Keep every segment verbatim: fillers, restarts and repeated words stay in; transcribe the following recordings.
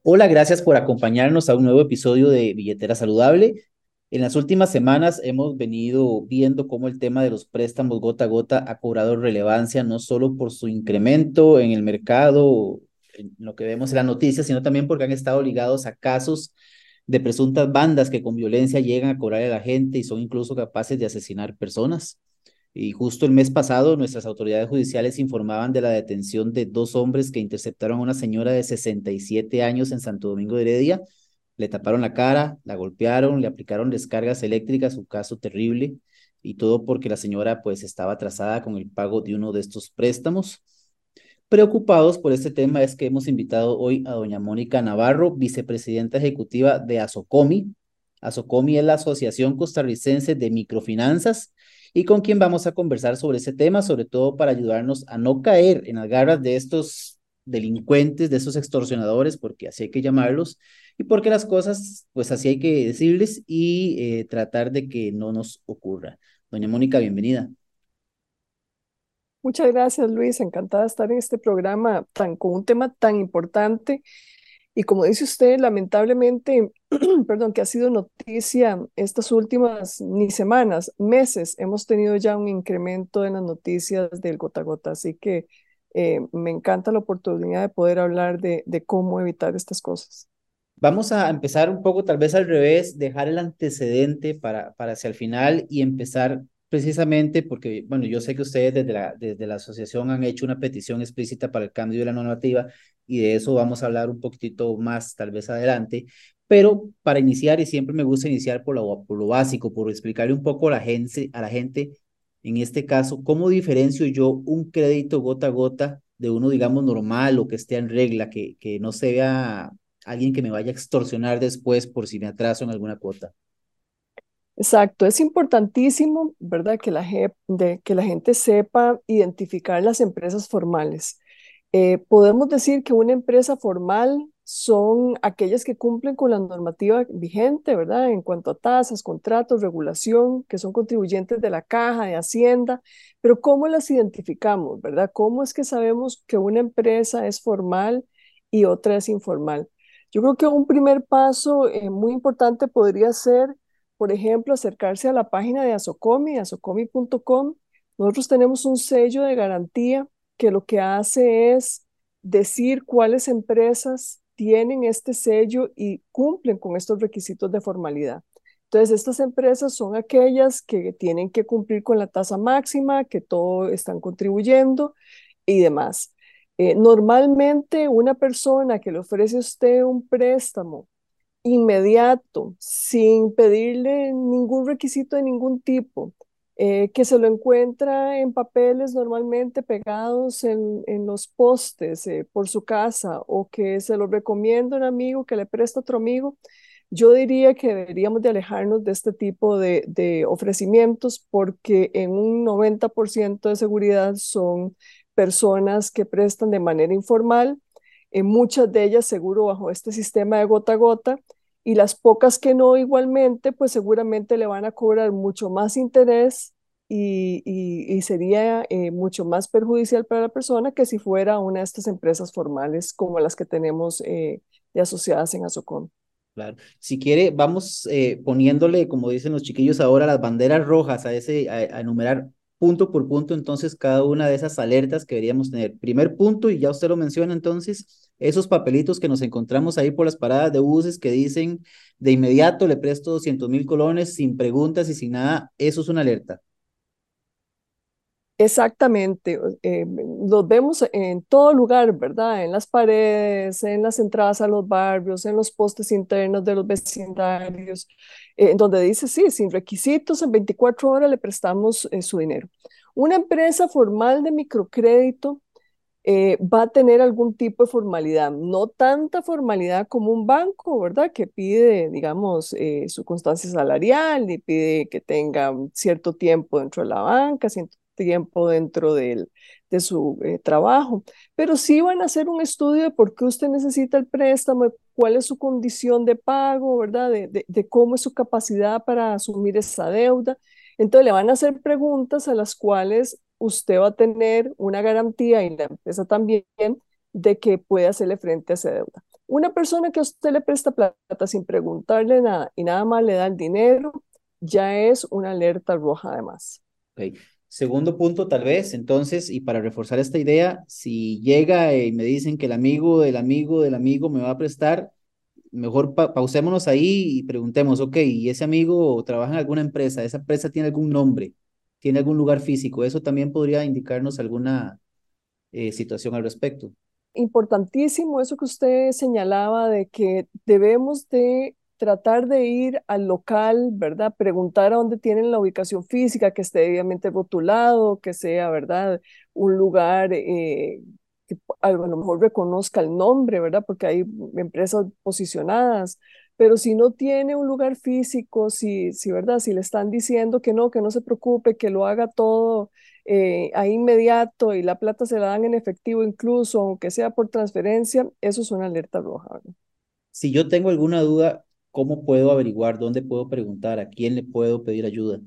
Hola, gracias por acompañarnos a un nuevo episodio de Billetera Saludable. En las últimas semanas hemos venido viendo cómo el tema de los préstamos gota a gota ha cobrado relevancia, no solo por su incremento en el mercado, en lo que vemos en las noticias, sino también porque han estado ligados a casos de presuntas bandas que con violencia llegan a cobrar a la gente y son incluso capaces de asesinar personas. Y justo el mes pasado, nuestras autoridades judiciales informaban de la detención de dos hombres que interceptaron a una señora de sesenta y siete años en Santo Domingo de Heredia. Le taparon la cara, la golpearon, le aplicaron descargas eléctricas, un caso terrible, y todo porque la señora pues estaba atrasada con el pago de uno de estos préstamos. Preocupados por este tema es que hemos invitado hoy a doña Mónica Navarro, vicepresidenta ejecutiva de ASOCOMI. ASOCOMI es la Asociación Costarricense de Microfinanzas y con quien vamos a conversar sobre ese tema, sobre todo para ayudarnos a no caer en las garras de estos delincuentes, de estos extorsionadores, porque así hay que llamarlos, y porque las cosas, pues así hay que decirles y eh, tratar de que no nos ocurra. Doña Mónica, bienvenida. Muchas gracias, Luis. Encantada de estar en este programa tan, con un tema tan importante. Y como dice usted, lamentablemente, perdón, que ha sido noticia estas últimas ni semanas, meses, hemos tenido ya un incremento en las noticias del gota a gota. Así que eh, me encanta la oportunidad de poder hablar de, de cómo evitar estas cosas. Vamos a empezar un poco tal vez al revés, dejar el antecedente para, para hacia el final y empezar precisamente porque, bueno, yo sé que ustedes desde la, desde la asociación han hecho una petición explícita para el cambio de la normativa y de eso vamos a hablar un poquitito más tal vez adelante, pero para iniciar, y siempre me gusta iniciar por lo, por lo básico, por explicarle un poco a la gente, a la gente, en este caso, ¿cómo diferencio yo un crédito gota a gota de uno, digamos, normal o que esté en regla, que, que no se vea alguien que me vaya a extorsionar después por si me atraso en alguna cuota? Exacto, es importantísimo, ¿verdad? Que la, je- de, que la gente sepa identificar las empresas formales. Eh, podemos decir que una empresa formal son aquellas que cumplen con la normativa vigente, ¿verdad? En cuanto a tasas, contratos, regulación, que son contribuyentes de la caja, de Hacienda, pero ¿cómo las identificamos, ¿verdad? ¿Cómo es que sabemos que una empresa es formal y otra es informal? Yo creo que un primer paso eh, muy importante podría ser, por ejemplo, acercarse a la página de Asocomi, asocomi punto com. Nosotros tenemos un sello de garantía que lo que hace es decir cuáles empresas tienen este sello y cumplen con estos requisitos de formalidad. Entonces, estas empresas son aquellas que tienen que cumplir con la tasa máxima, que todo están contribuyendo y demás. Eh, normalmente, una persona que le ofrece a usted un préstamo inmediato, sin pedirle ningún requisito de ningún tipo, eh, que se lo encuentra en papeles normalmente pegados en, en los postes eh, por su casa o que se lo recomienda un amigo que le presta a otro amigo, yo diría que deberíamos de alejarnos de este tipo de, de ofrecimientos porque en un noventa por ciento de seguridad son personas que prestan de manera informal, eh, muchas de ellas seguro bajo este sistema de gota a gota, y las pocas que no igualmente, pues seguramente le van a cobrar mucho más interés y, y, y sería eh, mucho más perjudicial para la persona que si fuera una de estas empresas formales como las que tenemos eh, de asociadas en Asocom. Claro. Si quiere, vamos eh, poniéndole, como dicen los chiquillos ahora, las banderas rojas a ese, a, a enumerar punto por punto, entonces cada una de esas alertas que deberíamos tener. Primer punto, y ya usted lo menciona, entonces, esos papelitos que nos encontramos ahí por las paradas de buses que dicen de inmediato le presto doscientos mil colones sin preguntas y sin nada, eso es una alerta. Exactamente, eh, los vemos en todo lugar, ¿verdad? En las paredes, en las entradas a los barrios, en los postes internos de los vecindarios, eh, en donde dice, sí, sin requisitos, en veinticuatro horas le prestamos eh, su dinero. Una empresa formal de microcrédito eh, va a tener algún tipo de formalidad, no tanta formalidad como un banco, ¿verdad? Que pide, digamos, eh, su constancia salarial y pide que tenga un cierto tiempo dentro de la banca, cierto tiempo dentro del, de su eh, trabajo, pero sí van a hacer un estudio de por qué usted necesita el préstamo, de cuál es su condición de pago, ¿verdad? De, de, de cómo es su capacidad para asumir esa deuda. Entonces le van a hacer preguntas a las cuales usted va a tener una garantía y la empresa también de que puede hacerle frente a esa deuda. Una persona que a usted le presta plata sin preguntarle nada y nada más le da el dinero, ya es una alerta roja además. Ok. Segundo punto, tal vez, entonces, y para reforzar esta idea, si llega y me dicen que el amigo del amigo del amigo me va a prestar, mejor pa- pausémonos ahí y preguntemos, ok, ¿y ese amigo trabaja en alguna empresa? ¿Esa empresa tiene algún nombre? ¿Tiene algún lugar físico? Eso también podría indicarnos alguna eh, situación al respecto. Importantísimo eso que usted señalaba de que debemos de tratar de ir al local, ¿verdad? Preguntar a dónde tienen la ubicación física, que esté debidamente rotulado, que sea, ¿verdad? Un lugar eh, que a lo mejor reconozca el nombre, ¿verdad? Porque hay empresas posicionadas. Pero si no tiene un lugar físico, si, si, ¿verdad? Si le están diciendo que no, que no se preocupe, que lo haga todo eh, ahí inmediato y la plata se la dan en efectivo incluso, aunque sea por transferencia, eso es una alerta roja, ¿verdad? Si yo tengo alguna duda, ¿cómo puedo averiguar? ¿Dónde puedo preguntar? ¿A quién le puedo pedir ayuda?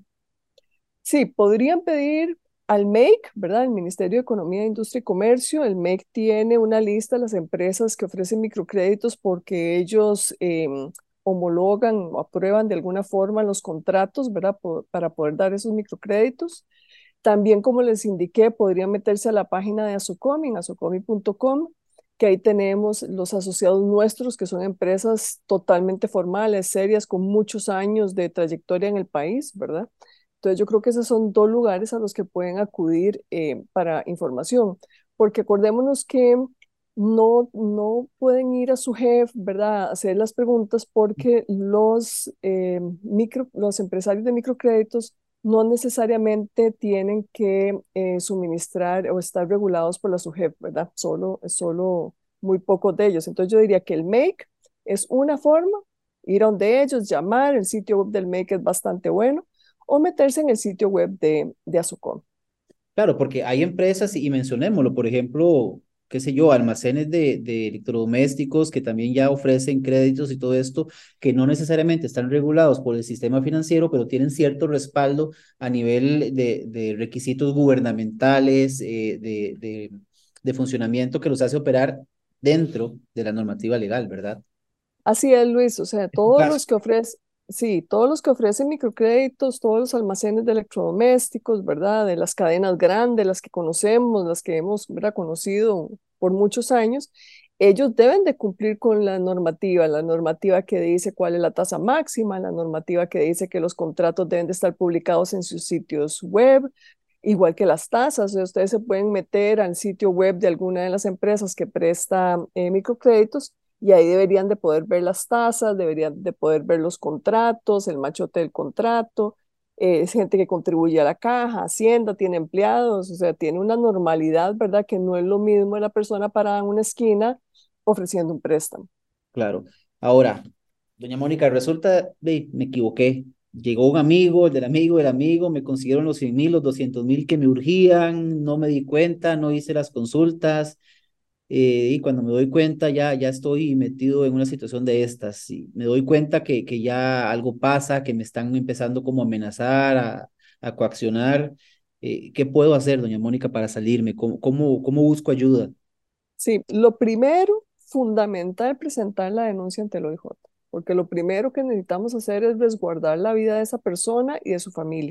Sí, podrían pedir al M E I C, ¿verdad? El Ministerio de Economía, Industria y Comercio. El M E I C tiene una lista de las empresas que ofrecen microcréditos porque ellos em, homologan o aprueban de alguna forma los contratos, ¿verdad? Po- para poder dar esos microcréditos. También, como les indiqué, podrían meterse a la página de Asocomi, en asocomi punto com, que ahí tenemos los asociados nuestros, que son empresas totalmente formales, serias, con muchos años de trayectoria en el país, ¿verdad? Entonces, yo creo que esos son dos lugares a los que pueden acudir eh, para información, porque acordémonos que no, no pueden ir a su jefe, ¿verdad?, a hacer las preguntas porque los, eh, micro, los empresarios de microcréditos no necesariamente tienen que eh, suministrar o estar regulados por la SUGEP, ¿verdad? Solo, solo muy pocos de ellos. Entonces yo diría que el M E I C es una forma, ir a donde ellos, llamar, el sitio web del M E I C es bastante bueno, o meterse en el sitio web de, de Azucom. Claro, porque hay empresas, y mencionémoslo, por ejemplo, qué sé yo, almacenes de, de electrodomésticos que también ya ofrecen créditos y todo esto, que no necesariamente están regulados por el sistema financiero, pero tienen cierto respaldo a nivel de, de requisitos gubernamentales, eh, de, de, de funcionamiento que los hace operar dentro de la normativa legal, ¿verdad? Así es, Luis, o sea, Es tu todos caso. los que ofrecen, sí, todos los que ofrecen microcréditos, todos los almacenes de electrodomésticos, ¿verdad? De las cadenas grandes, las que conocemos, las que hemos, ¿verdad?, conocido por muchos años, ellos deben de cumplir con la normativa, la normativa que dice cuál es la tasa máxima, la normativa que dice que los contratos deben de estar publicados en sus sitios web, igual que las tasas. O sea, ustedes se pueden meter al sitio web de alguna de las empresas que presta eh, microcréditos y ahí deberían de poder ver las tasas, deberían de poder ver los contratos, el machote del contrato, eh, es gente que contribuye a la caja, Hacienda, tiene empleados, o sea, tiene una normalidad, ¿verdad? Que no es lo mismo la persona parada en una esquina ofreciendo un préstamo. Claro. Ahora, doña Mónica, resulta, ve, me equivoqué. Llegó un amigo, el del amigo, del amigo, me consiguieron los cien mil, los doscientos mil que me urgían, no me di cuenta, no hice las consultas, eh, y cuando me doy cuenta ya, ya estoy metido en una situación de estas, y me doy cuenta que, que ya algo pasa, que me están empezando como a amenazar, a, a coaccionar. Eh, ¿qué puedo hacer, doña Mónica, para salirme? ¿Cómo, cómo, cómo busco ayuda? Sí, lo primero, fundamental, presentar la denuncia ante el O I J, porque lo primero que necesitamos hacer es resguardar la vida de esa persona y de su familia.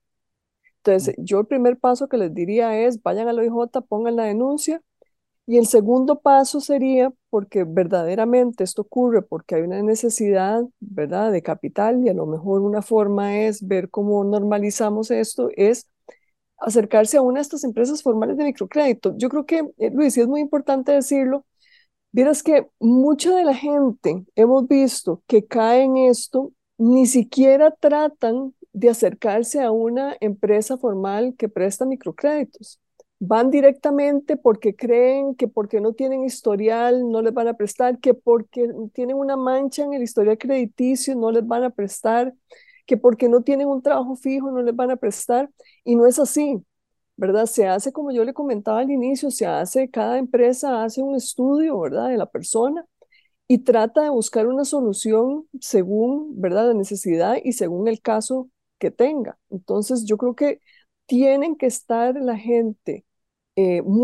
Entonces, yo el primer paso que les diría es, vayan al O I J, pongan la denuncia. Y el segundo paso sería, porque verdaderamente esto ocurre porque hay una necesidad, ¿verdad?, de capital y a lo mejor una forma es ver cómo normalizamos esto, es acercarse a una de estas empresas formales de microcrédito. Yo creo que, eh, Luis, y es muy importante decirlo, vieras que mucha de la gente hemos visto que cae en esto, ni siquiera tratan de acercarse a una empresa formal que presta microcréditos. Van directamente porque creen que porque no tienen historial no les van a prestar, que porque tienen una mancha en el historial crediticio no les van a prestar, que porque no tienen un trabajo fijo no les van a prestar. Y no es así. ¿Verdad? Se hace, como yo le comentaba al inicio, se hace, cada empresa hace un estudio, ¿verdad?, de la persona y trata de buscar una solución según, ¿verdad?, la necesidad y según el caso que tenga. Entonces, yo creo que tienen que estar la gente eh, muy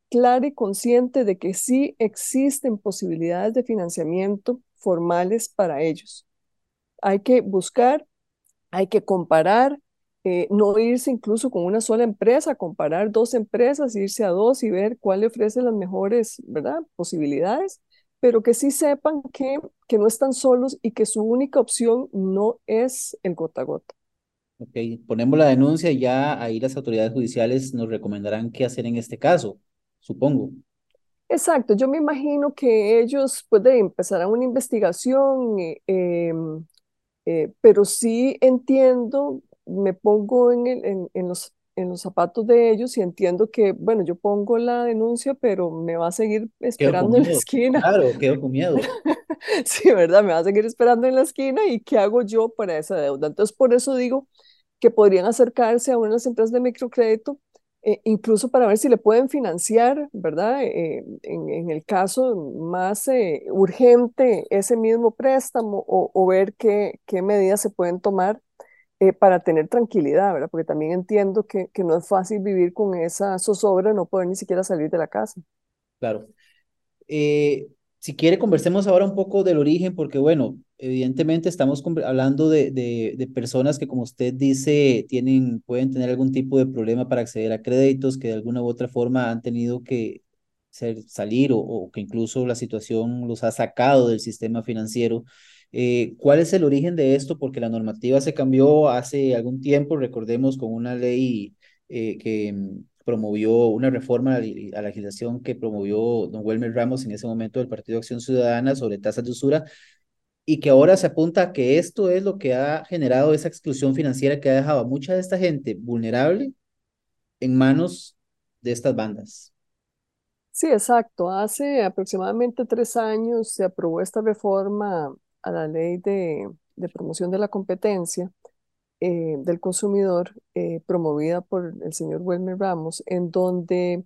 clara y consciente de que sí existen posibilidades de financiamiento formales para ellos. Hay que buscar, hay que comparar, eh, no irse incluso con una sola empresa, comparar dos empresas, irse a dos y ver cuál le ofrece las mejores, ¿verdad?, posibilidades, pero que sí sepan que, que no están solos y que su única opción no es el gota a gota. Ok, ponemos la denuncia y ya ahí las autoridades judiciales nos recomendarán qué hacer en este caso, supongo. Exacto, yo me imagino que ellos pueden empezar una investigación, eh, em, eh, pero sí entiendo, me pongo en, el- en, en los, en los zapatos de ellos y entiendo que, bueno, yo pongo la denuncia, pero me va a seguir Quedo con esperando en la miedo. esquina. Claro, quedo con miedo. Sí, ¿verdad? Me va a seguir esperando en la esquina y ¿qué hago yo para esa deuda? Entonces, por eso digo que podrían acercarse a unas empresas de microcrédito, eh, incluso para ver si le pueden financiar, ¿verdad? Eh, en, en el caso más eh, urgente, ese mismo préstamo o, o ver qué, qué medidas se pueden tomar eh, para tener tranquilidad, ¿verdad? Porque también entiendo que, que no es fácil vivir con esa zozobra, no poder ni siquiera salir de la casa. Claro. Eh, si quiere, conversemos ahora un poco del origen, porque bueno, evidentemente estamos conver- hablando de, de, de personas que, como usted dice, tienen, pueden tener algún tipo de problema para acceder a créditos, que de alguna u otra forma han tenido que ser, salir o, o que incluso la situación los ha sacado del sistema financiero. Eh, ¿cuál es el origen de esto? Porque la normativa se cambió hace algún tiempo, recordemos, con una ley eh, que mm, promovió una reforma a la a la legislación que promovió don Welmer Ramos en ese momento del Partido de Acción Ciudadana sobre tasas de usura y que ahora se apunta a que esto es lo que ha generado esa exclusión financiera que ha dejado a mucha de esta gente vulnerable en manos de estas bandas. Sí, exacto. Hace aproximadamente tres años se aprobó esta reforma a la ley de, de promoción de la competencia eh, del consumidor, eh, promovida por el señor Wilmer Ramos, en donde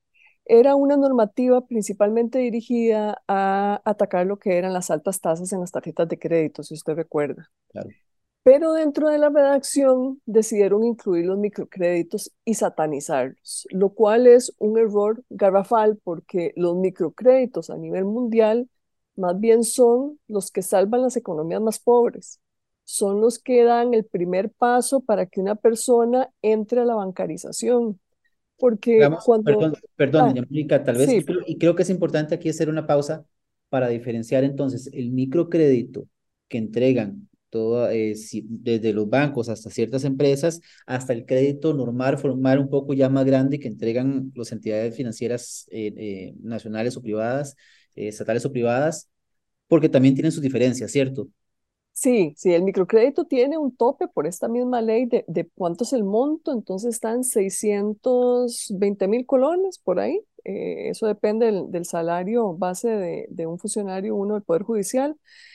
era una normativa principalmente dirigida a atacar lo que eran las altas tasas en las tarjetas de crédito, si usted recuerda. Claro. Pero dentro de la redacción decidieron incluir los microcréditos y satanizarlos, lo cual es un error garrafal porque los microcréditos a nivel mundial más bien son los que salvan las economías más pobres, son los que dan el primer paso para que una persona entre a la bancarización, porque Vamos, cuando, perdón, perdón, ah, doña Mónica, tal vez, sí, yo creo, y creo que es importante aquí hacer una pausa para diferenciar entonces el microcrédito que entregan todo, eh, si- desde los bancos hasta ciertas empresas, hasta el crédito normal, formal, un poco ya más grande que entregan las entidades financieras eh, eh, nacionales o privadas, eh, estatales o privadas, porque también tienen sus diferencias, ¿cierto? sí, sí, el microcrédito tiene un tope por esta misma ley de, de cuánto es el monto, entonces están seiscientos veinte mil colones por ahí. Eh, eso depende del, del salario base de, de un funcionario, uno del Poder Judicial.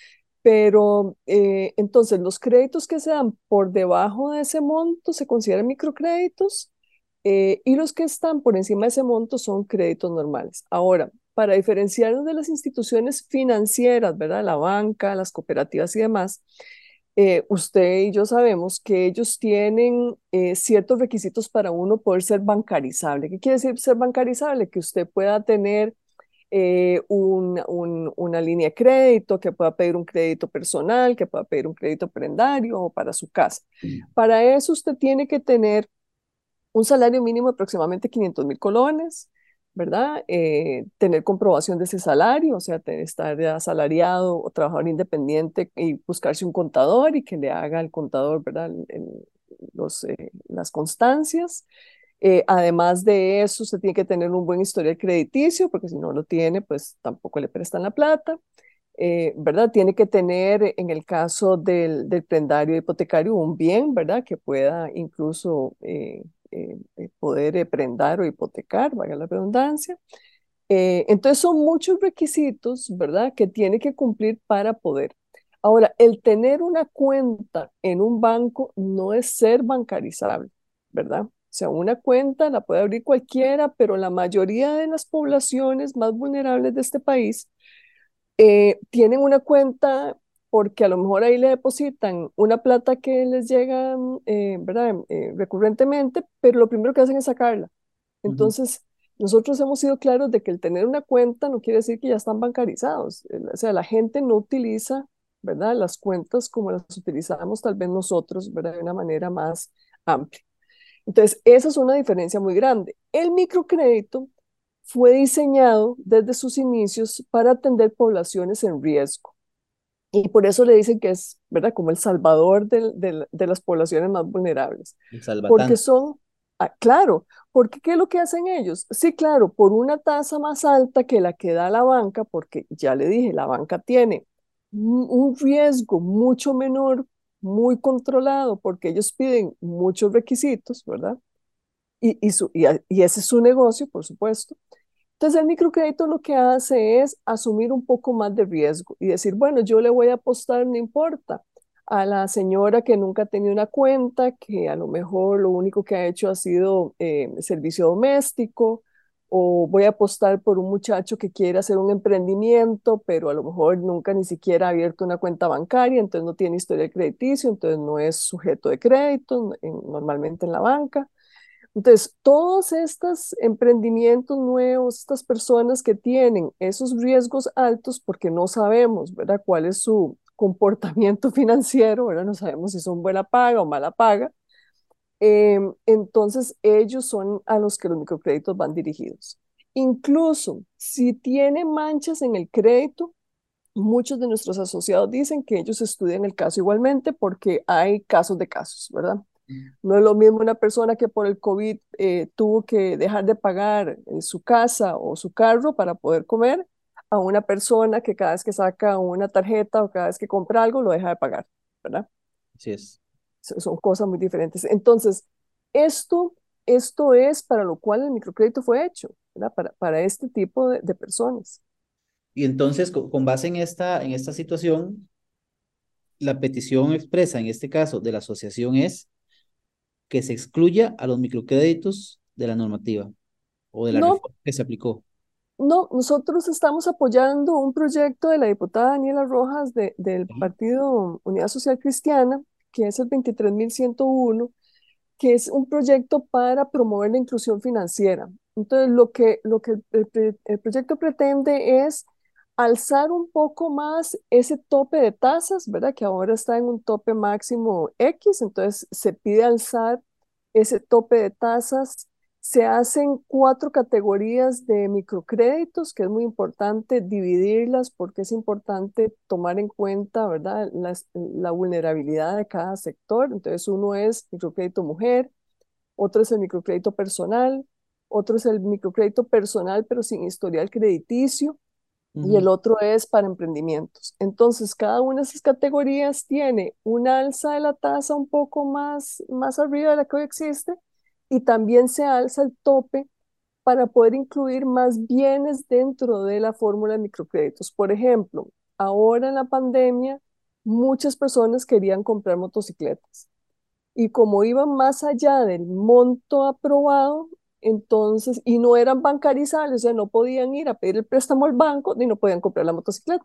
Pero eh, entonces los créditos que se dan por debajo de ese monto se consideran microcréditos, eh, y los que están por encima de ese monto son créditos normales. Ahora, para diferenciarnos de las instituciones financieras, ¿verdad? La banca, las cooperativas y demás, eh, usted y yo sabemos que ellos tienen eh, ciertos requisitos para uno poder ser bancarizable. ¿Qué quiere decir ser bancarizable? Que usted pueda tener eh, un- un- una línea de crédito, que pueda pedir un crédito personal, que pueda pedir un crédito prendario o para su casa. Para eso usted tiene que tener un salario mínimo de aproximadamente quinientos mil colones, ¿verdad? Eh, tener comprobación de ese salario, o sea, te- estar asalariado o trabajador independiente y buscarse un contador y que le haga al contador, ¿verdad? El- el- los, eh, las constancias. Eh, además de eso, usted tiene que tener un buen historial crediticio, porque si no lo tiene, pues tampoco le prestan la plata. Eh, ¿verdad? Tiene que tener, en el caso del, del prendario hipotecario, un bien, ¿verdad? Que pueda incluso eh, eh, eh, poder eh, prendar o hipotecar, valga la redundancia. Eh, entonces son muchos requisitos, ¿verdad? Que tiene que cumplir para poder. Ahora, el tener una cuenta en un banco no es ser bancarizable, ¿verdad? O sea, una cuenta la puede abrir cualquiera, pero la mayoría de las poblaciones más vulnerables de este país eh, tienen una cuenta porque a lo mejor ahí le depositan una plata que les llega, mm, eh, ¿verdad? Eh, recurrentemente, pero lo primero que hacen es sacarla. Ujú. Entonces, nosotros hemos sido claros de que el tener una cuenta no quiere decir que ya están bancarizados. El- O sea, la gente no utiliza, ¿verdad? Las cuentas como las utilizamos tal vez nosotros, ¿verdad? De una manera más amplia. Entonces, esa es una diferencia muy grande. El microcrédito fue diseñado desde sus inicios para atender poblaciones en riesgo. Y por eso le dicen que es, ¿verdad? Como el salvador del- del- de las poblaciones más vulnerables. El Porque salvatán. son, ah, claro, porque ¿qué es lo que hacen ellos? Sí, claro, por una tasa más alta que la que da la banca, porque ya le dije, la banca tiene un un riesgo mucho menor, muy controlado, porque ellos piden muchos requisitos, ¿verdad? Y, y, su- y, a- y ese es su negocio, por supuesto. Entonces, el microcrédito lo que hace es asumir un poco más de riesgo y decir, bueno, yo le voy a apostar, no importa, a la señora que nunca ha tenido una cuenta, que a lo mejor lo único que ha hecho ha sido eh, servicio doméstico, o voy a apostar por un muchacho que quiere hacer un emprendimiento, pero a lo mejor nunca ni siquiera ha abierto una cuenta bancaria, entonces no tiene historial crediticio, entonces no es sujeto de crédito en- normalmente en la banca. Entonces, todos estos emprendimientos nuevos, estas personas que tienen esos riesgos altos porque no sabemos, ¿verdad?, cuál es su comportamiento financiero, ¿verdad? No sabemos si son buena paga o mala paga. eh, entonces, ellos son a los que los microcréditos van dirigidos. Incluso si tiene manchas en el crédito, muchos de nuestros asociados dicen que ellos estudian el caso igualmente porque hay casos de casos, ¿verdad? No es lo mismo una persona que por el COVID eh, tuvo que dejar de pagar eh, su casa o su carro para poder comer, a una persona que cada vez que saca una tarjeta o cada vez que compra algo lo deja de pagar, ¿verdad? Así es. So- Son cosas muy diferentes. Entonces, esto, esto es para lo cual el microcrédito fue hecho, ¿verdad? Para, para este tipo de, de personas. Y entonces, co- con base en esta, en esta situación, la petición expresa en este caso de la asociación es que se excluya a los microcréditos de la normativa o de la No, reforma que se aplicó. no, nosotros estamos apoyando un proyecto de la diputada Daniela Rojas de- del ¿Sí? Partido Unidad Social Cristiana, que es el veintitrés mil ciento uno, que es un proyecto para promover la inclusión financiera. Entonces, lo que, lo que el, el- el proyecto pretende es alzar un poco más ese tope de tasas, ¿verdad? Que ahora está en un tope máximo X, entonces se pide alzar ese tope de tasas. Se hacen cuatro categorías de microcréditos, que es muy importante dividirlas porque es importante tomar en cuenta, ¿verdad?, las- la vulnerabilidad de cada sector. Entonces, uno es microcrédito mujer, otro es el microcrédito personal, otro es el microcrédito personal pero sin historial crediticio, y el Ujú. otro es para emprendimientos. Entonces, cada una de esas categorías tiene una alza de la tasa un poco más, más arriba de la que hoy existe, y también se alza el tope para poder incluir más bienes dentro de la fórmula de microcréditos. Por ejemplo, ahora en la pandemia, muchas personas querían comprar motocicletas y como iban más allá del monto aprobado, entonces, y no eran bancarizables, o sea, no podían ir a pedir el préstamo al banco ni no podían comprar la motocicleta.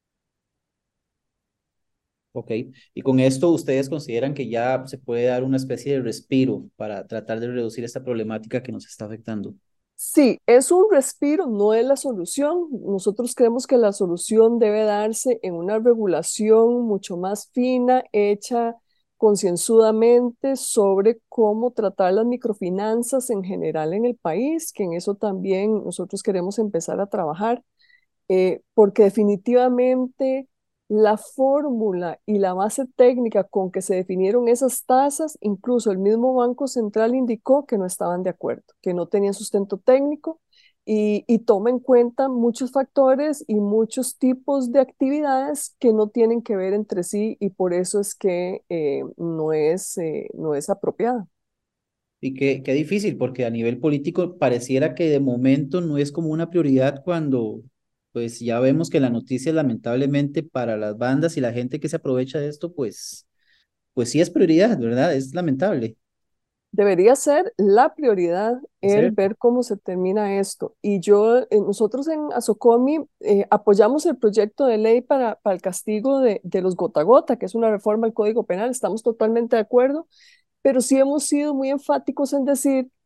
Ok. Y con esto, ¿ustedes consideran que ya se puede dar una especie de respiro para tratar de reducir esta problemática que nos está afectando? Sí, es un respiro, no es la solución. Nosotros creemos que la solución debe darse en una regulación mucho más fina, hecha concienzudamente sobre cómo tratar las microfinanzas en general en el país, que en eso también nosotros queremos empezar a trabajar, eh, porque definitivamente la fórmula y la base técnica con que se definieron esas tasas, incluso el mismo Banco Central indicó que no estaban de acuerdo, que no tenían sustento técnico, y, y toma en cuenta muchos factores y muchos tipos de actividades que no tienen que ver entre sí, y por eso es que eh, no es, eh, no es apropiada. Y qué, qué difícil, porque a nivel político pareciera que de momento no es como una prioridad cuando pues ya vemos que la noticia lamentablemente para las bandas y la gente que se aprovecha de esto, pues, pues sí es prioridad, ¿verdad? Es lamentable. Debería ser la prioridad Es el cierto. ver cómo se termina esto. Y yo, eh, nosotros en Asocomi eh, apoyamos el proyecto de ley para, para el castigo de, de los gota a gota, que es una reforma al Código Penal. Estamos totalmente de acuerdo, pero sí hemos sido muy enfáticos en decir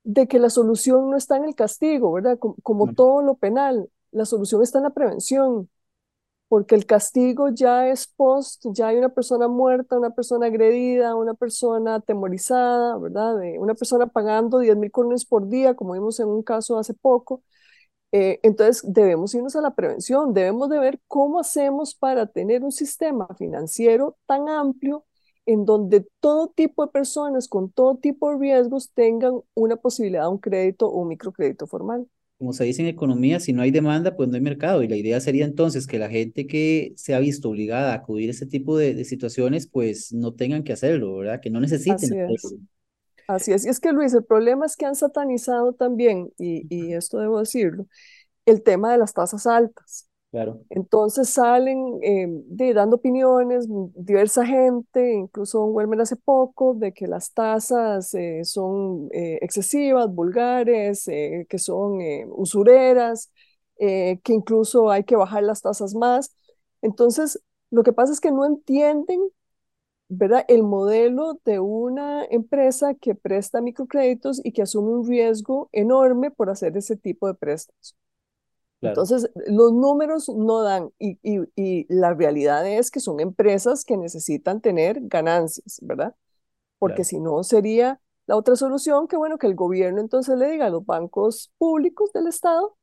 de que la solución no está en el castigo, ¿verdad? Como, como Bueno, todo lo penal, la solución está en la prevención, porque el castigo ya es post, ya hay una persona muerta, una persona agredida, una persona atemorizada, ¿verdad? De una persona pagando diez mil colones por día, como vimos en un caso hace poco. Eh, entonces, debemos irnos a la prevención, debemos de ver cómo hacemos para tener un sistema financiero tan amplio en donde todo tipo de personas con todo tipo de riesgos tengan una posibilidad de un crédito o un microcrédito formal. como se dice en economía, si no hay demanda, pues no hay mercado. Y la idea sería entonces que la gente que se ha visto obligada a acudir a este tipo de, de situaciones, pues no tengan que hacerlo, ¿verdad? Que no necesiten Así es. hacerlo. Así es. Y es que Luis, el problema es que han satanizado también, y, y esto debo decirlo, el tema de las tasas altas. Claro, Entonces salen eh, de, dando opiniones, mm, diversa gente, incluso Don Welmer hace poco, de que las tasas eh, son eh, excesivas, vulgares, eh, que son eh, usureras, eh, que incluso hay que bajar las tasas más. Entonces, lo que pasa es que no entienden, ¿verdad? El modelo de una empresa que presta microcréditos y que asume un riesgo enorme por hacer ese tipo de préstamos. claro, Entonces, los números no dan y, y, y la realidad es que son empresas que necesitan tener ganancias, ¿verdad? Porque claro, si no sería la otra solución que, bueno, que el gobierno entonces le diga a los bancos públicos del Estado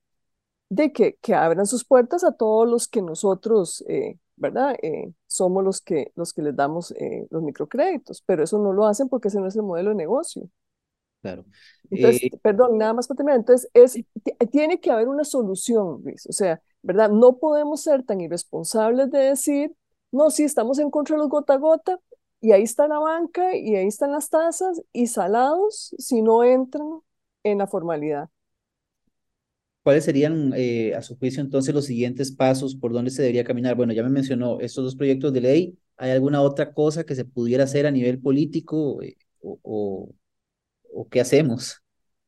de que, que abran sus puertas a todos los que nosotros, eh, ¿verdad? Eh, somos los que, los que les damos eh, los microcréditos, pero eso no lo hacen porque ese no es el modelo de negocio. claro. Entonces, Eh, perdón, nada más para terminar. Entonces, es, tiene que haber una solución, Luis. O sea, ¿verdad? No podemos ser tan irresponsables de decir, no, sí, estamos en contra de los gota a gota, y ahí está la banca, y ahí están las tasas, y salados si no entran en la formalidad. ¿Cuáles serían, eh, a su juicio, entonces los siguientes pasos por dónde se debería caminar? Bueno, ya me mencionó estos dos proyectos de ley. ¿Hay alguna otra cosa que se pudiera hacer a nivel político, eh, o, o, o qué hacemos?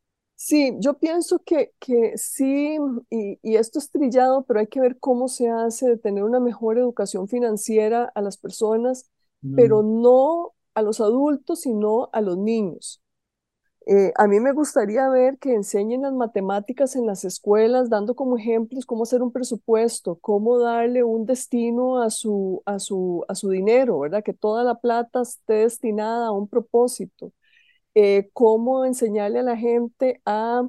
Sí, yo pienso que, que sí, y, y esto es trillado, pero hay que ver cómo se hace de tener una mejor educación financiera a las personas, Mm, pero no a los adultos, sino a los niños. Eh, a mí me gustaría ver que enseñen las matemáticas en las escuelas, dando como ejemplos cómo hacer un presupuesto, cómo darle un destino a su, a su, a su dinero, ¿verdad? Que toda la plata esté destinada a un propósito. Eh, cómo enseñarle a la gente a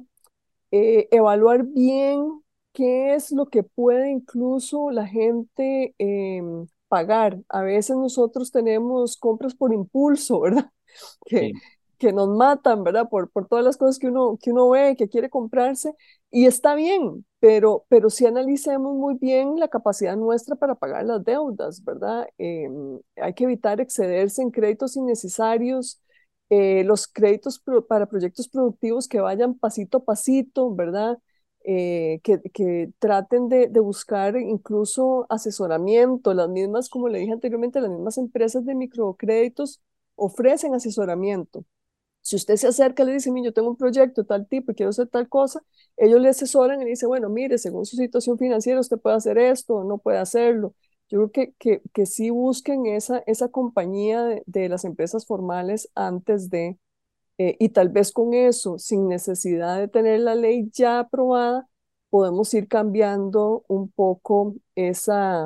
eh, evaluar bien qué es lo que puede incluso la gente em, pagar. A veces nosotros tenemos compras por impulso, ¿verdad? Que, sí, que nos matan, ¿verdad? Por, por todas las cosas que uno, que uno ve, que quiere comprarse. Y está bien, pero, pero sí analicemos muy bien la capacidad nuestra para pagar las deudas, ¿verdad? Em, hay que evitar excederse en créditos innecesarios, eh, los créditos pro- para proyectos productivos que vayan pasito a pasito, ¿verdad? Eh, que, que traten de, de buscar incluso asesoramiento. Las mismas, como le dije anteriormente, las mismas empresas de microcréditos ofrecen asesoramiento. Si usted se acerca y le dice, "Mire, yo tengo un proyecto de tal tipo y quiero hacer tal cosa", ellos le asesoran y le dicen, bueno, mire, según su situación financiera, usted puede hacer esto o no puede hacerlo. Yo creo que, que, que sí busquen esa, esa compañía de, de las empresas formales antes de, eh, y tal vez con eso, sin necesidad de tener la ley ya aprobada, podemos ir cambiando un poco esa,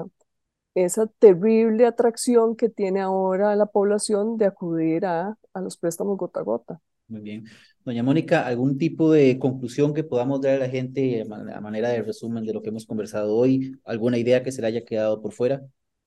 esa terrible atracción que tiene ahora la población de acudir a, a los préstamos gota a gota. muy bien. Doña Mónica, ¿algún tipo de conclusión que podamos dar a la gente a man- a manera de resumen de lo que hemos conversado hoy? ¿Alguna idea que se le haya quedado por fuera?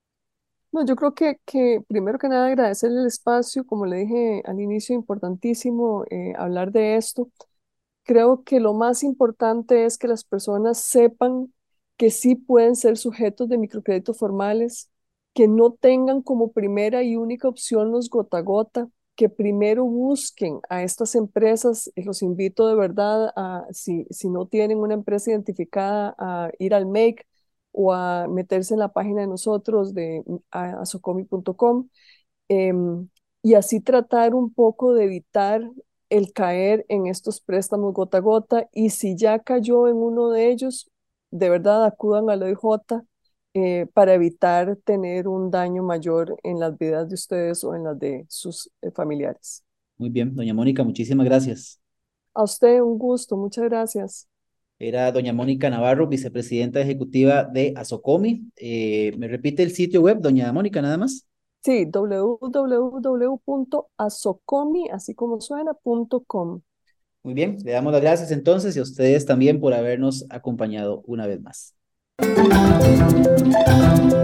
No, yo creo que, que primero que nada agradecerle el espacio, como le dije al inicio, importantísimo eh, hablar de esto. Creo que lo más importante es que las personas sepan que sí pueden ser sujetos de microcréditos formales, que no tengan como primera y única opción los gota a gota, que primero busquen a estas empresas. Y los invito de verdad a, si, si no tienen una empresa identificada, a ir al Make o a meterse en la página de nosotros de asocomi punto com, em, y así tratar un poco de evitar el caer en estos préstamos gota a gota. Y si ya cayó en uno de ellos, de verdad acudan al O I J eh, para evitar tener un daño mayor en las vidas de ustedes o en las de sus eh, familiares. Muy bien, doña Mónica, muchísimas gracias. A usted un gusto, muchas gracias. Era doña Mónica Navarro, vicepresidenta ejecutiva de Asocomi. Eh, ¿me repite el sitio web, doña Mónica, nada más? Sí, w w w punto asocomi, así como suena, punto com. Muy bien, le damos las gracias entonces y a ustedes también por habernos acompañado una vez más.